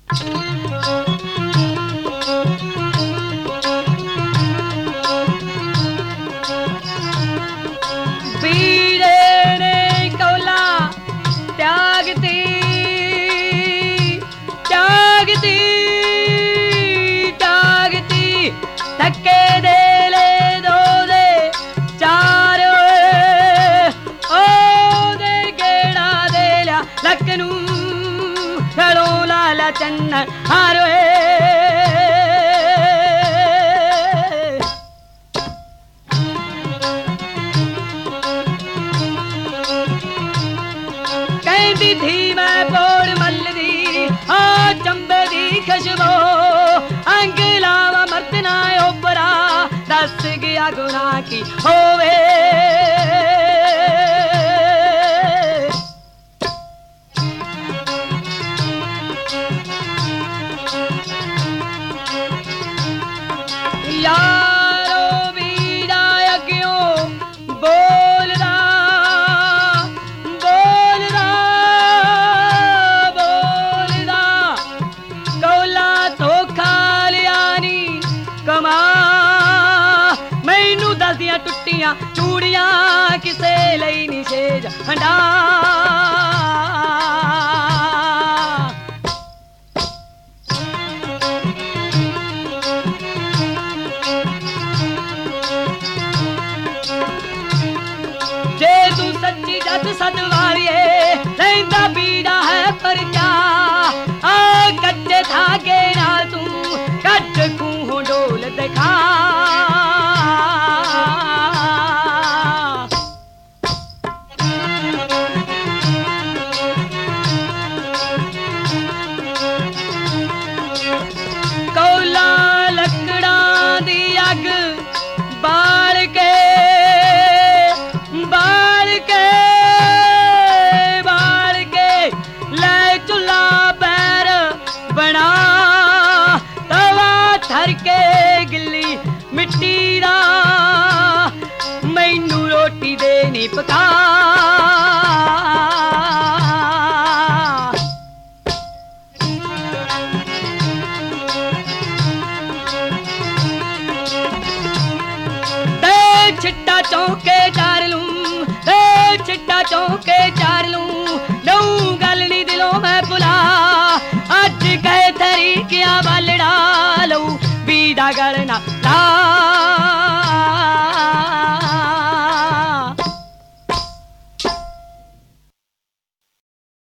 चन्न हारोए कहती थी मैं बोड़ मल्लदी आ चंबे दी खुशबू अंग लावा मरतना ओपरा दस गया गुनाह की होवे चूड़ियां किसे लई निषेध हंडा जे तू सच्ची जत सदवारिए लैंदा बीड़ा है पर क्या आ कच्चे धागे नाल तू कट खूहों डोल दिखा मिट्टी दा मैनू रोटी दे नी पका